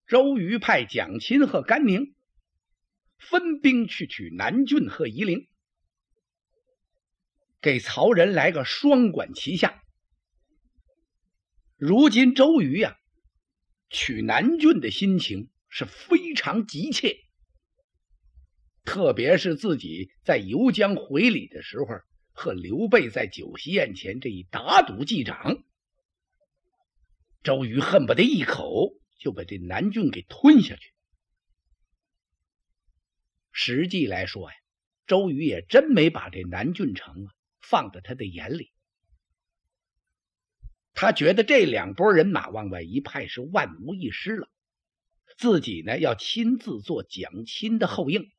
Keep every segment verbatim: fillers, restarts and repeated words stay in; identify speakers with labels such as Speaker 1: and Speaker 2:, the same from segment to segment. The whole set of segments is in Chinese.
Speaker 1: 周瑜派蒋钦和甘宁分兵去取南郡和夷陵，给曹仁来个双管齐下。如今周瑜呀、啊，取南郡的心情是非常急切，特别是自己在游江回礼的时候，和刘备在酒席宴前这一打赌记掌，周瑜恨不得一口就把这南郡给吞下去。实际来说呀，周瑜也真没把这南郡城啊放在他的眼里。他觉得这两拨人马往外一派是万无一失了，自己呢要亲自做蒋钦的后应。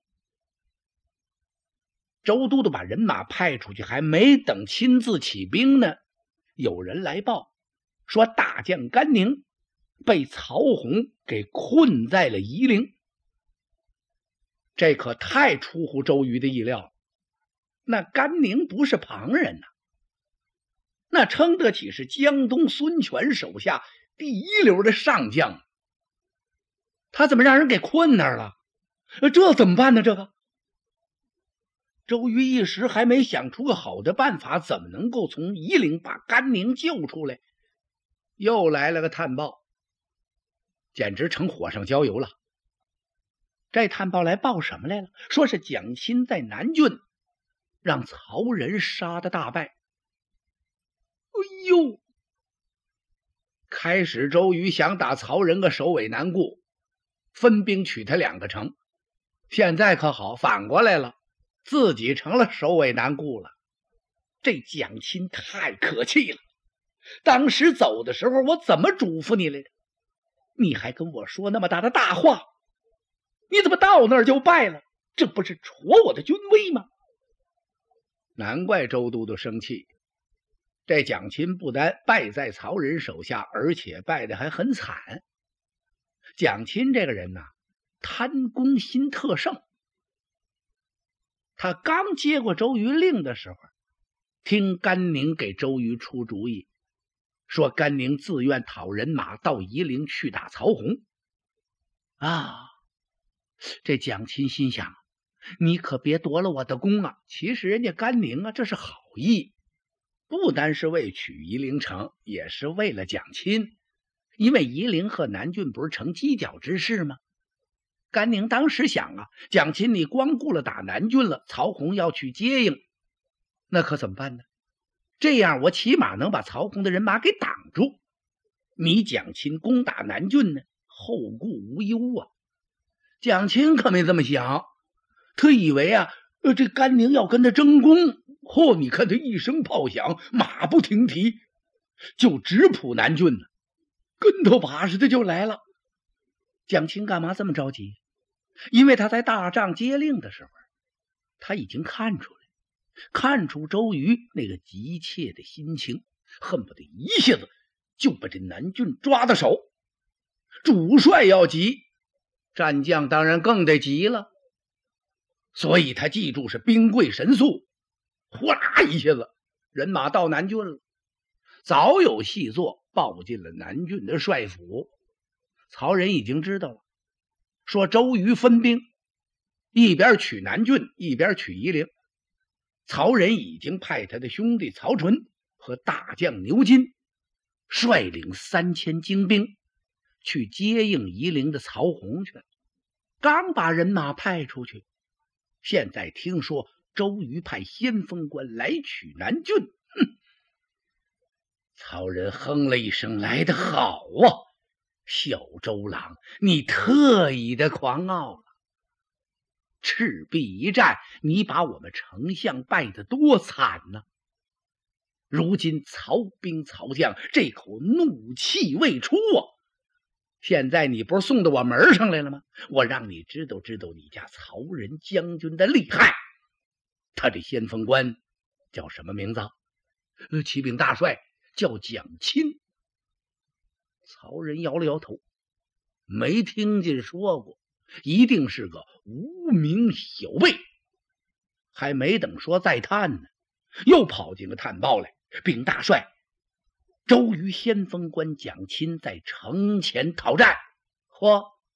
Speaker 1: 周都督把人马派出去，还没等亲自起兵呢，有人来报说大将甘宁被曹洪给困在了夷陵。这可太出乎周瑜的意料了，那甘宁不是旁人呐、啊，那称得起是江东孙权手下第一流的上将，他怎么让人给困那儿了？这怎么办呢？这个周瑜一时还没想出个好的办法，怎么能够从夷陵把甘宁救出来？又来了个探报，简直成火上浇油了。这探报来报什么来了？说是蒋钦在南郡让曹仁杀得大败。哎呦！开始周瑜想打曹仁个首尾难顾，分兵取他两个城，现在可好，反过来了，自己成了首尾难顾了。这蒋钦太可气了，当时走的时候我怎么嘱咐你来着？你还跟我说那么大的大话，你怎么到那儿就败了？这不是戳我的军威吗？难怪周都督生气，这蒋钦不单败在曹仁手下，而且败得还很惨。蒋钦这个人呐、啊，贪功心特盛。他刚接过周瑜令的时候，听甘宁给周瑜出主意，说甘宁自愿讨人马到夷陵去打曹洪。啊，这蒋钦心想，你可别夺了我的功啊！其实人家甘宁啊，这是好意，不单是为取夷陵城，也是为了蒋钦。因为夷陵和南郡不是成犄角之势吗？甘宁当时想啊，蒋钦你光顾了打南郡了，曹洪要去接应，那可怎么办呢？这样我起码能把曹洪的人马给挡住，你蒋钦攻打南郡呢，后顾无忧啊。蒋钦可没这么想，他以为啊，呃，这甘宁要跟他争功。嚯、哦，你看他一声炮响，马不停蹄，就直扑南郡了，跟头把似的就来了。蒋钦干嘛这么着急？因为他在大帐接令的时候，他已经看出来，看出周瑜那个急切的心情，恨不得一下子就把这南郡抓到手。主帅要急，战将当然更得急了，所以他记住是兵贵神速，呼啦一下子人马到南郡了，早有细作报进了南郡的帅府。曹仁已经知道了，说周瑜分兵，一边取南郡，一边取夷陵。曹仁已经派他的兄弟曹纯和大将牛金率领三千精兵去接应夷陵的曹洪去了。刚把人马派出去，现在听说周瑜派先锋官来取南郡，哼！曹仁哼了一声，来得好啊，小周郎，你特意的狂傲了。赤壁一战，你把我们丞相败得多惨呢！如今曹兵曹将这口怒气未出啊，现在你不是送到我门上来了吗？我让你知道知道你家曹仁将军的厉害。他这先锋官叫什么名字？呃，骑兵大帅叫蒋钦。曹仁摇了摇头，没听见说过，一定是个无名小辈。还没等说再探呢，又跑进个探报来，禀大帅，周瑜先锋官蒋钦在城前讨战。嚯，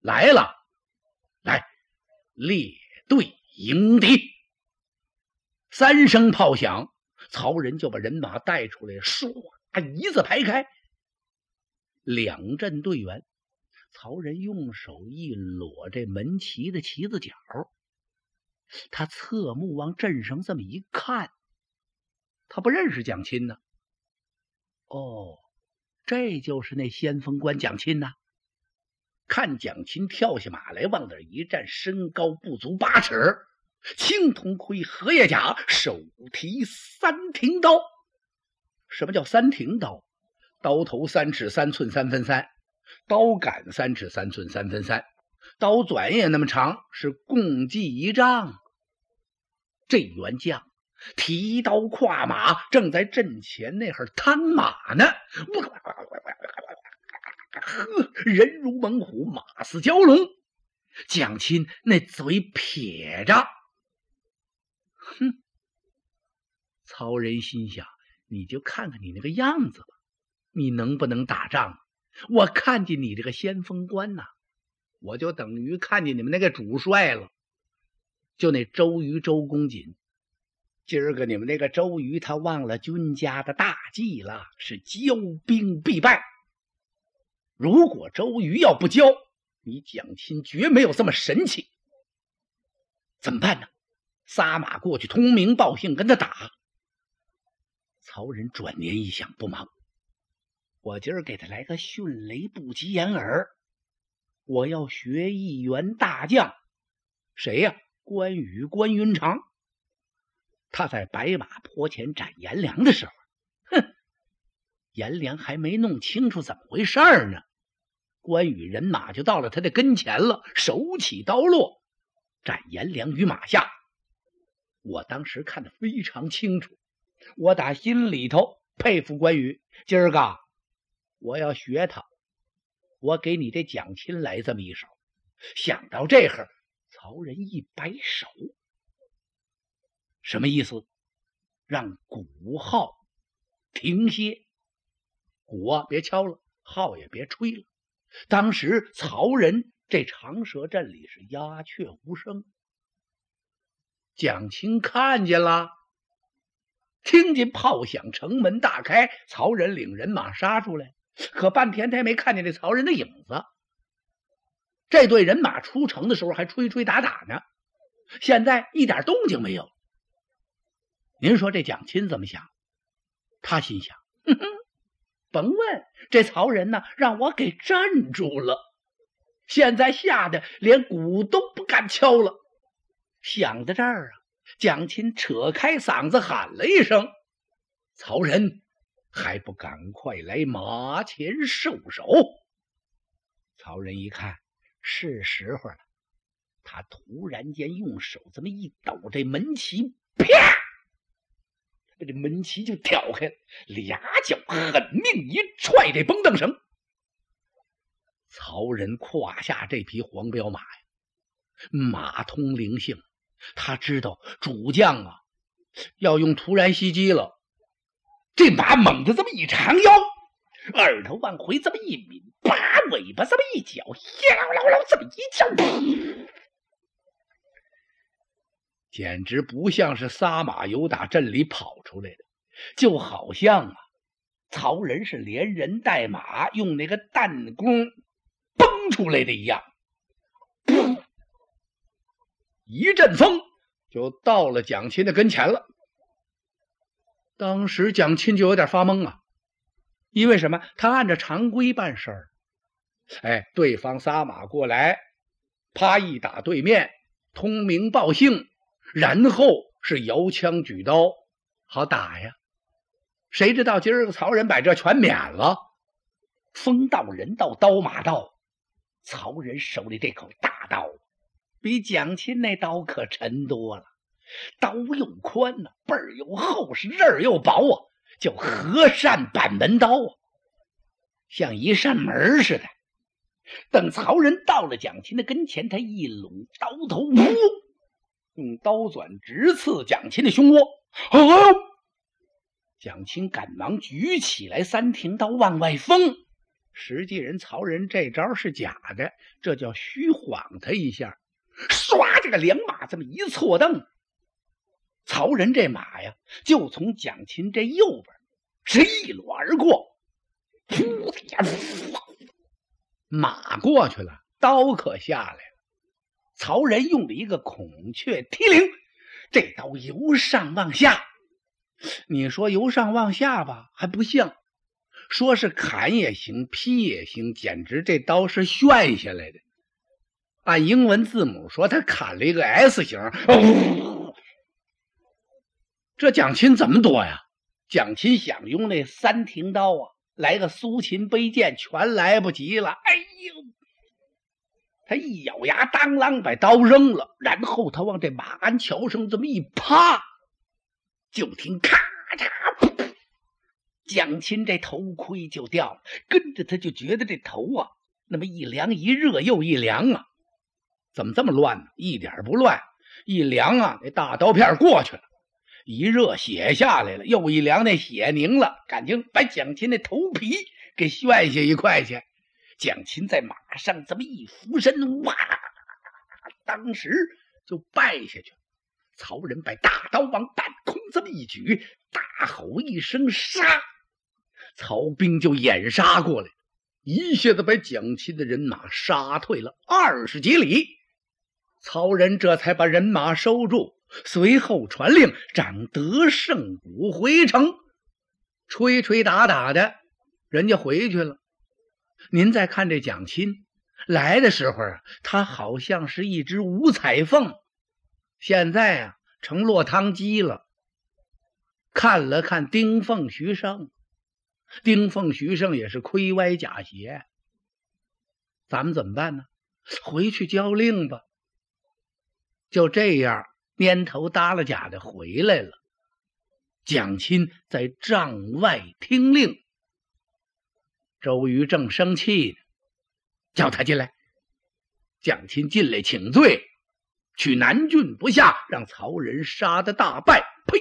Speaker 1: 来了，来，列队迎敌。三声炮响，曹仁就把人马带出来，唰，一字排开。两阵队员，曹仁用手一裸这门旗的旗子角，他侧目往阵上这么一看，他不认识蒋钦呢。哦，这就是那先锋官蒋钦呐。看蒋钦跳下马来，往那一站，身高不足八尺，青铜盔，荷叶甲，手提三挺刀。什么叫三挺刀？刀头三尺三寸三分三，刀杆三尺三寸三分三，刀转也那么长，是共计一丈。这员将提刀跨马，正在阵前那会儿趟马呢。呵，人如猛虎，马似蛟龙。蒋钦那嘴撇着，哼！曹仁心想，你就看看你那个样子吧，你能不能打仗？我看见你这个先锋官呐、啊，我就等于看见你们那个主帅了。就那周瑜周公瑾，今儿个你们那个周瑜他忘了军家的大忌了，是骄兵必败。如果周瑜要不交，你蒋钦绝没有这么神气。怎么办呢？撒马过去通名报姓跟他打。曹仁转念一想，不忙，我今儿给他来个迅雷不及掩耳，我要学一员大将。谁呀？关羽，关云长。他在白马坡前斩颜良的时候，哼，颜良还没弄清楚怎么回事呢，关羽人马就到了他的跟前了，手起刀落，斩颜良于马下。我当时看得非常清楚，我打心里头佩服关羽。今儿个我要学他，我给你这蒋钦来这么一手。想到这会儿，曹仁一摆手，什么意思？让鼓号停歇，鼓啊别敲了，号也别吹了。当时曹仁这长蛇阵里是鸦雀无声。蒋钦看见了，听见炮响，城门大开，曹仁领人马杀出来，可半天他也没看见这曹仁的影子。这队人马出城的时候还吹吹打打呢，现在一点动静没有。您说这蒋钦怎么想？他心想，哼哼，甭问，这曹仁呢让我给镇住了，现在吓得连鼓都不敢敲了。想到这儿啊，蒋钦扯开嗓子喊了一声：曹仁，还不赶快来马前受首！曹仁一看是时候了，他突然间用手这么一抖，这门旗啪，这门旗就挑开了，俩脚狠命一踹这绷凳绳。曹仁胯下这匹黄骠马呀，马通灵性，他知道主将啊要用突然袭击了。这马猛地这么一长腰，耳朵往回这么一抿，把尾巴这么一搅，呀啦啦啦这么一叫，简直不像是撒马由打阵里跑出来的，就好像啊曹仁是连人带马用那个弹弓崩出来的一样。一阵风就到了蒋钦的跟前了。当时蒋钦就有点发懵啊，因为什么？他按照常规办事儿，哎，对方撒马过来，啪一打对面，通名报姓，然后是摇枪举刀，好打呀。谁知道今儿个曹仁把这全免了，风到人到刀马到，曹仁手里这口大刀比蒋钦那刀可沉多了，刀又宽呢、啊，背儿又厚，是刃儿又薄啊，叫和善板门刀啊，像一扇门似的。等曹仁到了蒋钦的跟前，他一拢刀头，呜，用刀钻直刺蒋钦的胸窝。啊！蒋钦赶忙举起来三挺刀往外锋， 实际人曹仁这招是假的，这叫虚晃他一下。唰，这个两马这么一错蹬，曹仁这马呀，就从蒋钦这右边是一摞而过。噗的呀，马过去了，刀可下来了。曹仁用了一个孔雀踢翎，这刀由上往下。你说由上往下吧，还不像。说是砍也行，劈也行，简直这刀是旋下来的。按英文字母说，他砍了一个 S 型。哦，这蒋钦怎么躲呀？蒋钦想用那三庭刀啊，来个苏秦背剑，全来不及了。哎呦！他一咬牙，当啷把刀扔了，然后他往这马鞍桥上这么一趴，就听咔嚓，蒋钦这头盔就掉了，跟着他就觉得这头啊，那么一凉一热又一凉啊，怎么这么乱呢？一点不乱，一凉啊，那大刀片过去了，一热血下来了，又一凉，那血凝了，感情把蒋钦那头皮给旋下一块去。蒋钦在马上这么一俯身，哇，当时就败下去了。曹仁把大刀往半空这么一举，大吼一声杀，曹兵就掩杀过来，一下子把蒋钦的人马杀退了二十几里。曹仁这才把人马收住，随后传令掌得胜鼓回城，吹吹打打的，人家回去了。您再看这蒋钦来的时候啊，他好像是一只五彩凤，现在啊成落汤鸡了。看了看丁奉、徐盛，丁奉、徐盛也是亏歪假邪，咱们怎么办呢？回去交令吧。就这样蔫头耷拉甲的回来了。蒋钦在帐外听令，周瑜正生气呢，叫他进来。蒋钦进来请罪，取南郡不下，让曹仁杀得大败。呸！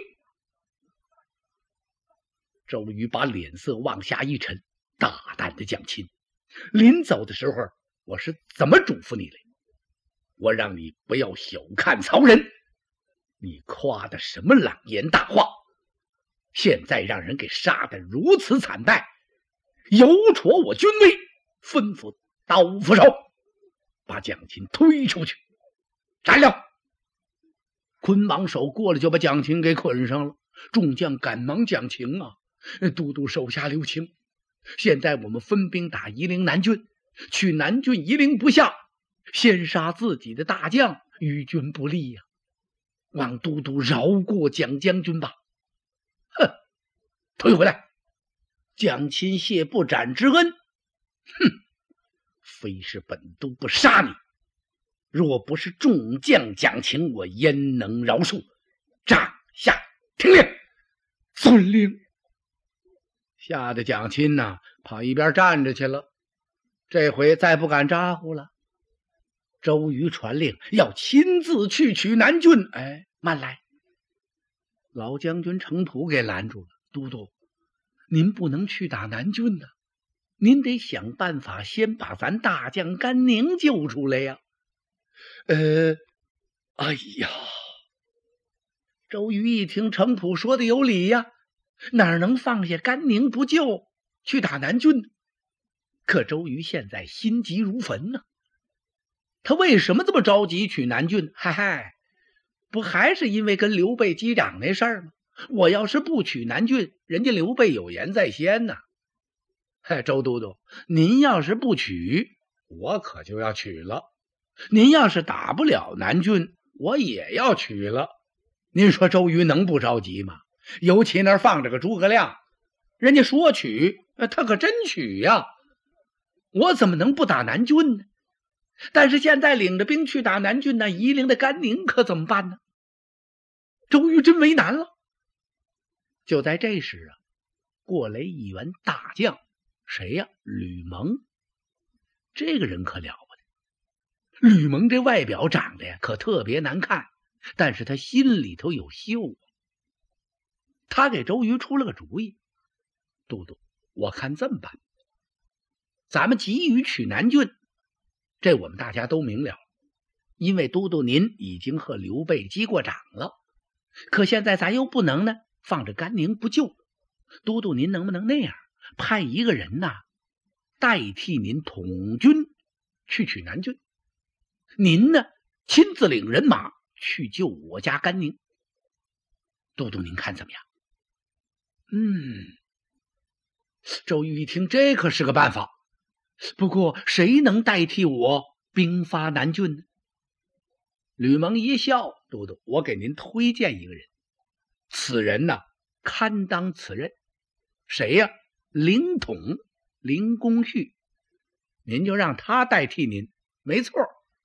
Speaker 1: 周瑜把脸色往下一沉，大胆的蒋钦，临走的时候我是怎么嘱咐你的？我让你不要小看曹仁，你夸的什么朗言大话？现在让人给杀得如此惨败，有挫我军威，吩咐刀斧手把蒋钦推出去。斩了！捆绑手过来就把蒋钦给捆上了。众将赶忙讲情啊，都督手下留情，现在我们分兵打夷陵南郡，取南郡夷陵不下，先杀自己的大将，与君不利呀、啊！望都督饶过蒋将军吧。哼，退回来！蒋钦谢不斩之恩，哼，非是本都不杀你，若不是众将讲情，我焉能饶恕？帐下听令。遵令。吓得蒋钦呐、啊，跑一边站着去了，这回再不敢咋呼了。周瑜传令要亲自去取南郡。哎，慢来！老将军程普给拦住了。都督，您不能去打南郡呢、啊，您得想办法先把咱大将甘宁救出来呀。呃，哎呀！周瑜一听程普说的有理呀，哪能放下甘宁不救，去打南郡？可周瑜现在心急如焚呢、啊。他为什么这么着急取南郡？嗨嗨，不还是因为跟刘备击掌那事儿吗？我要是不取南郡，人家刘备有言在先呐。嗨，周都督，您要是不取，我可就要取了。您要是打不了南郡，我也要取了。您说周瑜能不着急吗？尤其那儿放着个诸葛亮，人家说取，他可真取呀。我怎么能不打南郡呢？但是现在领着兵去打南郡呢，夷陵的甘宁可怎么办呢？周瑜真为难了。就在这时啊，过来一员大将，谁呀？吕蒙。这个人可了不得。吕蒙这外表长得呀，可特别难看，但是他心里头有秀。他给周瑜出了个主意：都督，我看这么办， 咱们急于取南郡，这我们大家都明了，因为都督您已经和刘备击过掌了。可现在咱又不能呢放着甘宁不救，都督您能不能那样，派一个人呐代替您统军去取南郡，您呢亲自领人马去救我家甘宁？都督您看怎么样？嗯，周瑜一听，这可是个办法。不过谁能代替我兵发南郡呢？吕蒙一笑，都督，我给您推荐一个人，此人呢堪当此任。谁呀？凌统，凌公旭，您就让他代替您。没错。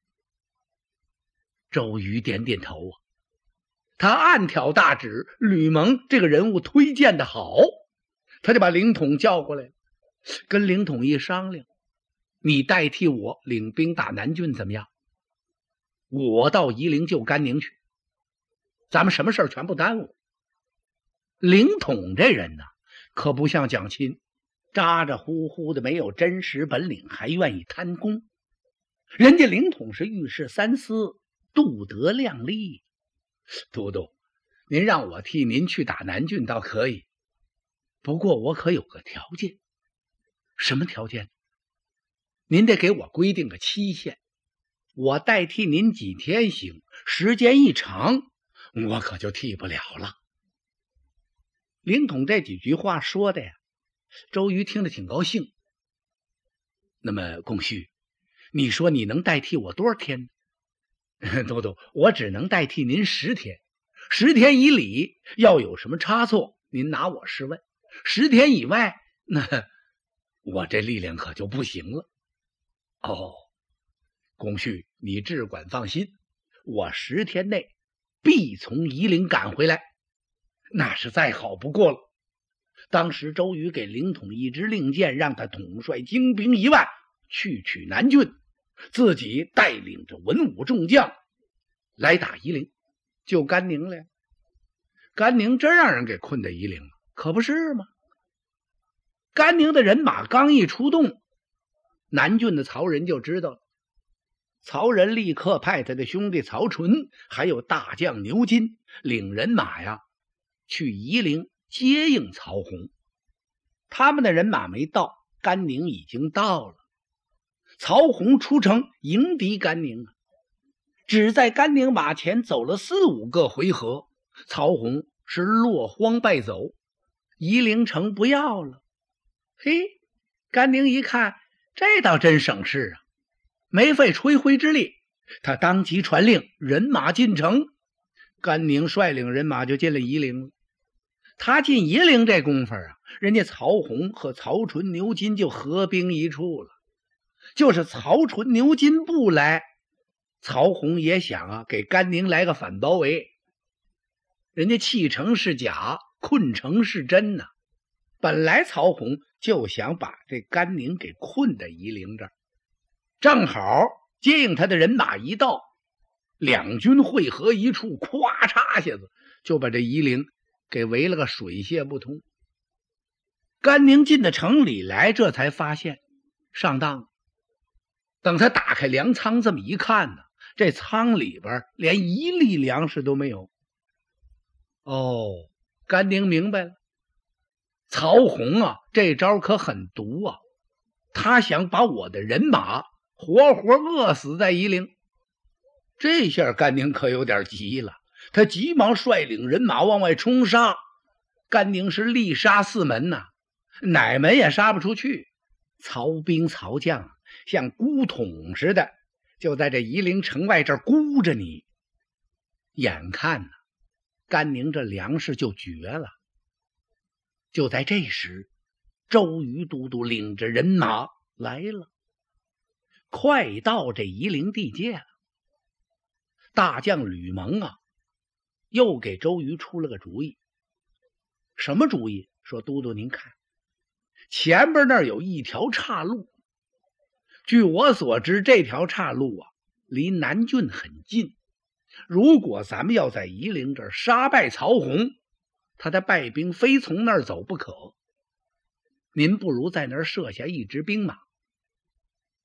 Speaker 1: 周瑜点点头啊，他暗挑大指，吕蒙这个人物推荐的好，他就把凌统叫过来，跟凌统一商量，你代替我领兵打南郡怎么样？我到夷陵救甘宁去，咱们什么事儿全不耽误。凌统这人呢，可不像蒋钦，咋咋呼呼的，没有真实本领，还愿意贪功。人家凌统是遇事三思，度德量力。都督，您让我替您去打南郡倒可以，不过我可有个条件。什么条件？您得给我规定个期限，我代替您几天行，时间一长我可就替不了了。凌统这几句话说的呀，周瑜听着挺高兴。那么公旭，你说你能代替我多少天呢？都督，我只能代替您十天，十天以里要有什么差错，您拿我试问，十天以外，那我这力量可就不行了。哦，公旭，你只管放心，我十天内必从夷陵赶回来，那是再好不过了。当时周瑜给凌统一支令箭，让他统帅精兵一万去取南郡，自己带领着文武众将来打夷陵，救甘宁来。甘宁真让人给困在夷陵了，可不是吗？甘宁的人马刚一出动，南郡的曹仁就知道了。曹仁立刻派他的兄弟曹纯还有大将牛金领人马呀去夷陵接应曹洪。他们的人马没到，甘宁已经到了。曹洪出城迎敌甘宁啊，只在甘宁马前走了四五个回合，曹洪是落荒败走，夷陵城不要了。嘿，甘宁一看，这倒真省事啊，没费吹灰之力，他当即传令人马进城。甘宁率领人马就进了夷陵了。他进夷陵这功夫啊，人家曹洪和曹纯、牛金就合兵一处了。就是曹纯、牛金不来，曹洪也想啊给甘宁来个反包围。人家弃城是假，困城是真呐、啊。本来曹洪就想把这甘宁给困在夷陵这儿，正好接应他的人马一到，两军汇合一处，咵嚓下子就把这夷陵给围了个水泄不通。甘宁进到城里来，这才发现上当了。等他打开粮仓这么一看呢，这仓里边连一粒粮食都没有。哦，甘宁明白了，曹洪啊这招可很毒啊，他想把我的人马活活饿死在夷陵。这下甘宁可有点急了，他急忙率领人马往外冲杀。甘宁是力杀四门呐、啊，哪门也杀不出去。曹兵曹将像孤桶似的，就在这夷陵城外这儿孤着你。眼看呢，甘宁这粮食就绝了。就在这时，周瑜都督领着人马来了，快到这夷陵地界了。大将吕蒙啊，又给周瑜出了个主意。什么主意？说都督您看，前边那儿有一条岔路，据我所知，这条岔路啊离南郡很近。如果咱们要在夷陵这儿杀败曹洪，他的败兵非从那儿走不可。您不如在那儿设下一支兵马，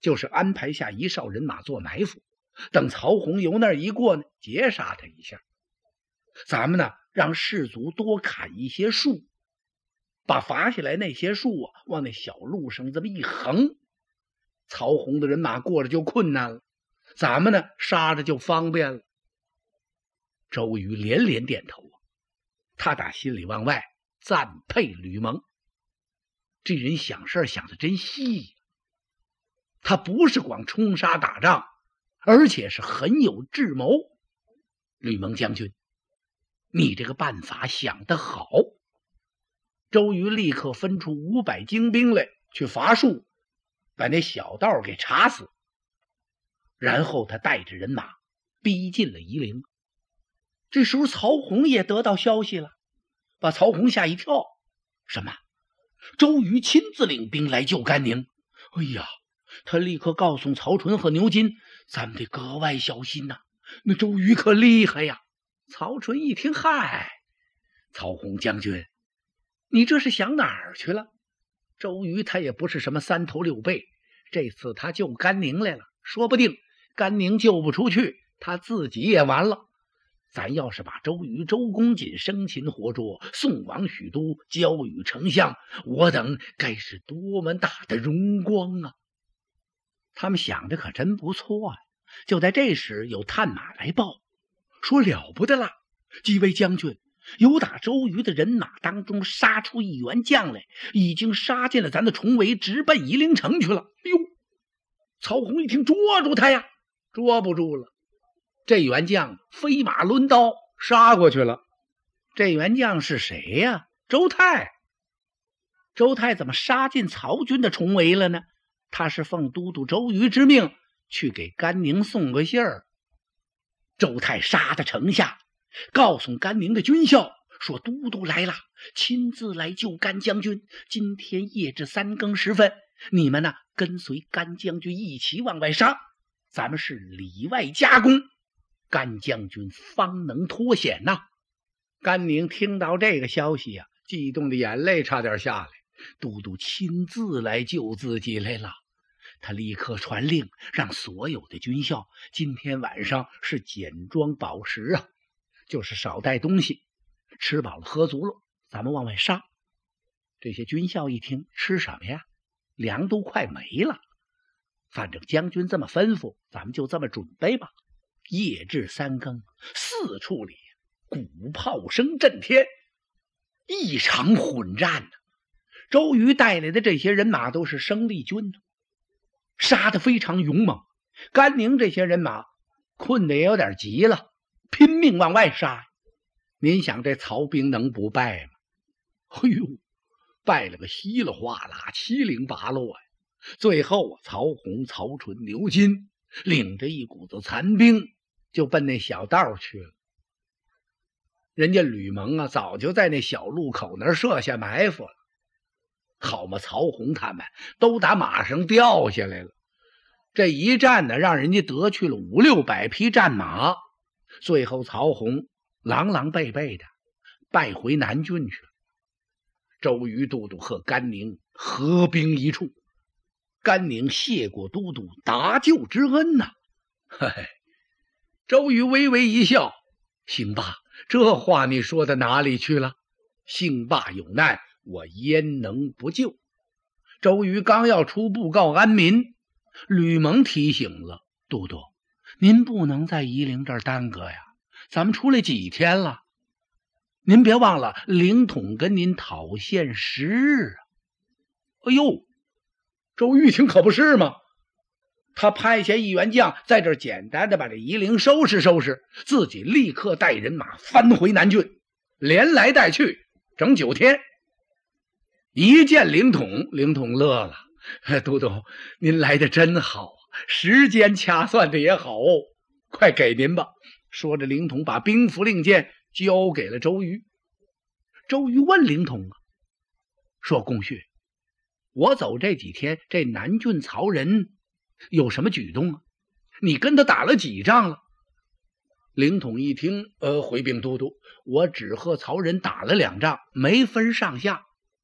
Speaker 1: 就是安排下一哨人马做埋伏，等曹洪由那儿一过呢，截杀他一下。咱们呢，让士卒多砍一些树，把伐下来那些树啊，往那小路上这么一横，曹洪的人马过着就困难了，咱们呢杀着就方便了。周瑜连连点头，他打心里往外赞佩吕蒙，这人想事想得真细，他不是光冲杀打仗，而且是很有智谋。吕蒙将军，你这个办法想得好。周瑜立刻分出五百精兵来去伐树，把那小道给查死。然后他带着人马逼近了夷陵。这时候曹洪也得到消息了，把曹洪吓一跳。什么？周瑜亲自领兵来救甘宁？哎呀，他立刻告诉曹纯和牛金，咱们得格外小心呐、啊，那周瑜可厉害呀。曹纯一听，嗨，曹洪将军，你这是想哪儿去了？周瑜他也不是什么三头六臂，这次他救甘宁来了，说不定甘宁救不出去，他自己也完了。咱要是把周瑜、周公瑾生擒活捉，送往许都，交与丞相，我等该是多么大的荣光啊！他们想的可真不错啊！就在这时，有探马来报，说了不得了，几位将军，有打周瑜的人马当中杀出一员将来，已经杀进了咱的重围，直奔夷陵城去了。哎呦！曹洪一听，捉住他呀！捉不住了。这员将飞马抡刀杀过去了。这员将是谁呀？周泰。周泰怎么杀进曹军的重围了呢？他是奉都督周瑜之命去给甘宁送个信儿。周泰杀到城下，告诉甘宁的军校说，都督来了，亲自来救甘将军。今天夜至三更时分，你们呢跟随甘将军一起往外杀，咱们是里外夹攻，甘将军方能脱险呐、啊！甘宁听到这个消息啊，激动的眼泪差点下来。都督亲自来救自己来了。他立刻传令，让所有的军校今天晚上是简装饱食啊，就是少带东西，吃饱了喝足了，咱们往外杀。这些军校一听，吃什么呀？粮都快没了。反正将军这么吩咐，咱们就这么准备吧。夜至三更，四处里鼓炮声震天，一场混战呢、啊。周瑜带来的这些人马都是生力军，杀得非常勇猛。甘宁这些人马困得也有点急了，拼命往外杀。您想这曹兵能不败吗？哎呦，败了个稀里哗啦，七零八落呀！最后曹洪、曹纯、牛金领着一股子残兵就奔那小道去了。人家吕蒙啊，早就在那小路口那儿设下埋伏了。好嘛，曹洪他们都打马上掉下来了。这一战呢，让人家得去了五六百匹战马。最后曹洪狼狼狈狈的败回南郡去了。周瑜都督和甘宁合兵一处，甘宁谢过都督搭救之恩呐、啊。嘿嘿，周瑜微微一笑，兴霸，这话你说到哪里去了？兴霸有难，我焉能不救？周瑜刚要出布告安民，吕蒙提醒了，都督，您不能在夷陵这儿耽搁呀，咱们出来几天了，您别忘了凌统跟您讨限十日啊。哎呦，周瑜一听可不是吗？他派下一员将在这儿简单的把这夷陵收拾收拾，自己立刻带人马翻回南郡，连来带去整九天。一见凌统，凌统乐了，都督您来的真好，时间掐算的也好，快给您吧。说着，凌统把兵符令箭交给了周瑜。周瑜问凌统啊，说公婿，我走这几天，这南郡曹仁有什么举动啊？你跟他打了几仗了？凌统一听，呃，回禀都督，我只和曹仁打了两仗，没分上下。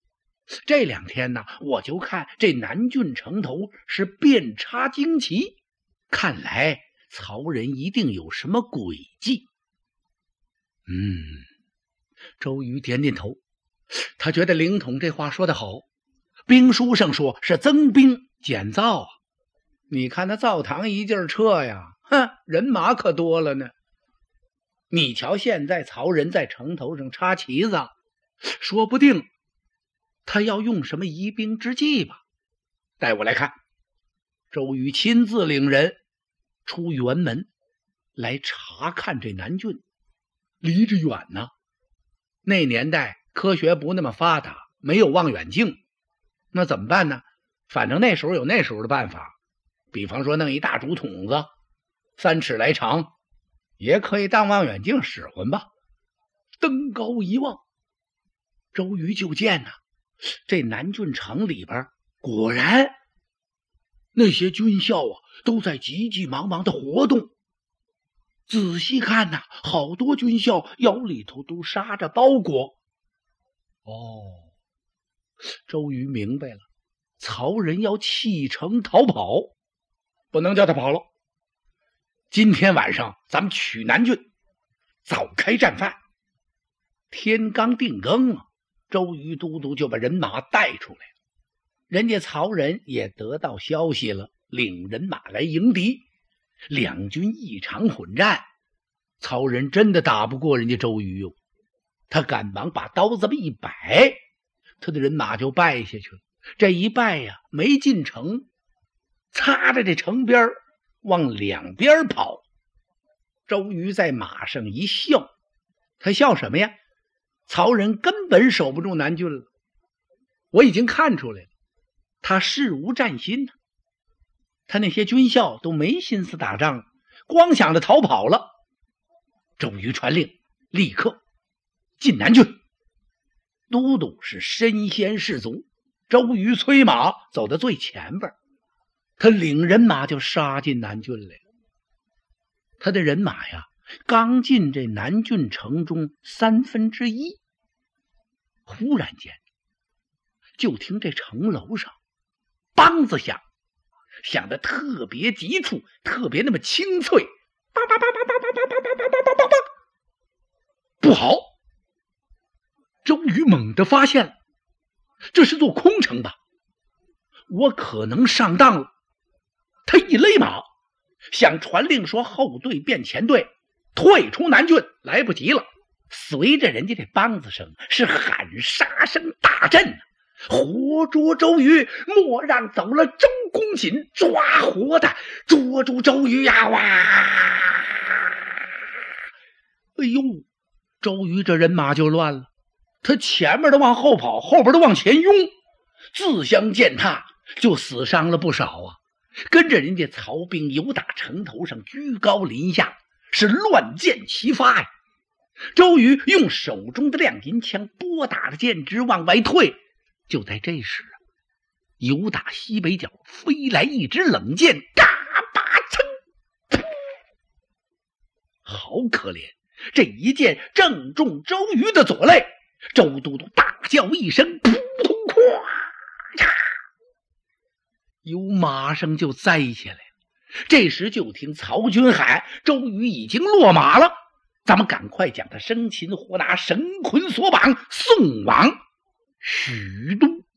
Speaker 1: 这两天呢，我就看这南郡城头是遍插旌旗，看来曹人一定有什么诡计。嗯，周瑜点点头，他觉得凌统这话说得好，兵书上说是增兵减灶啊，你看那灶堂一劲撤呀，哼，人马可多了呢。你瞧现在曹人在城头上插旗子，说不定他要用什么疑兵之计吧。带我来看。周瑜亲自领人出辕门来查看这南郡，离着远呢。那年代科学不那么发达，没有望远镜，那怎么办呢？反正那时候有那时候的办法，比方说弄一大竹筒子，三尺来长，也可以当望远镜使唤吧。登高一望，周瑜就见呐，这南郡城里边果然那些军校啊都在急急忙忙的活动。仔细看呐，好多军校腰里头都插着包裹。哦，周瑜明白了，曹人要弃城逃跑，不能叫他跑了。今天晚上咱们取南郡，早开战犯。天刚定更啊，周瑜都督就把人马带出来了。人家曹人也得到消息了，领人马来迎敌。两军一场混战，曹人真的打不过人家周瑜哟。他赶忙把刀子一摆，他的人马就败下去了。这一败呀，没进城，擦着这城边往两边跑。周瑜在马上一笑，他笑什么呀？曹人根本守不住南郡了，我已经看出来了，他事无战心呢。他那些军校都没心思打仗，光想着逃跑了。周瑜传令，立刻进南郡。都督是身先士卒，周瑜催马走到最前边，他领人马就杀进南郡来了。他的人马呀，刚进这南郡城中三分之一，忽然间就听这城楼上梆子响，响得特别急促，特别那么清脆。叭叭叭叭叭叭叭叭叭叭叭叭，不好！周瑜猛地发现了，这是座空城吧？我可能上当了。他一勒马，想传令说后队变前队，退出南郡，来不及了。随着人家这梆子声，是喊杀声大震，活捉周瑜，莫让走了周公瑾，抓活的捉住周瑜呀！哇！哎呦，周瑜这人马就乱了，他前面的往后跑，后边的往前拥，自相践踏，就死伤了不少啊。跟着人家曹兵由打城头上居高临下，是乱箭齐发呀。周瑜用手中的亮银枪拨打着箭支往外退。就在这时啊，由打西北角飞来一支冷箭，嘎巴噌，好可怜！这一箭正中周瑜的左肋，周都督大叫一声，扑通，咵嚓，由马上就栽下来了。这时就听曹军喊：“周瑜已经落马了，咱们赶快将他生擒活拿，绳捆索绑，送往许都。”